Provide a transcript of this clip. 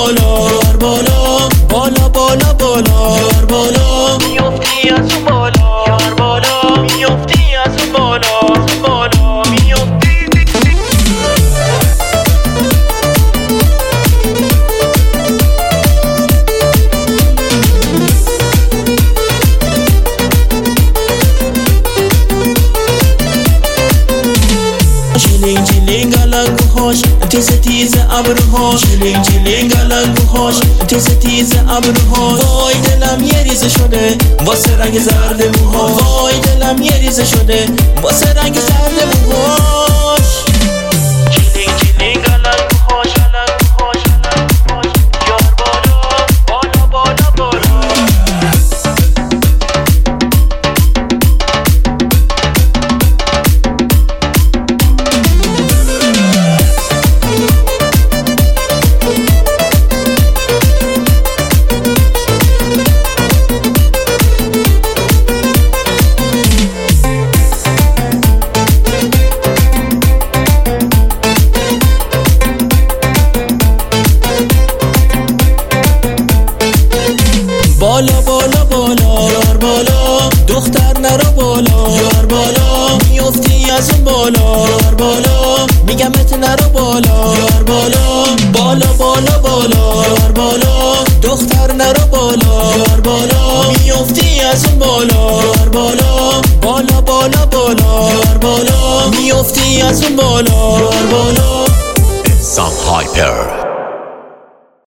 بالا بالا بالا بالا بالا بالا میافتی از اون بالا یار بالا میافتی از اون بالا بالا میافتی چلینگ چلینگ علنگوهاش تیز تیز ابروهاش چلینگ چلینگ علنگوهاش تیز تیز ابروهاش وای دلم یه ریزه شده واسه رنگ زرد موهاش وای دلم یه ریزه شده واسه رنگ زرد موهاش چلینگ چلینگ علنگوهاش علنگوهاش علنگوهاش یار بالا بالا بالا بالا بالا بالا بالا یار بالا دختر نرو بالا یار بالا میافتی از اون بالا یار بالا میگمت نرو بالا یار بالا بالا بالا بالا یار بالا دختر نرو بالا یار بالا میافتی از اون بالا یار بالا بالا بالا بالا یار بالا میافتی از اون بالا یار بالا Some hyper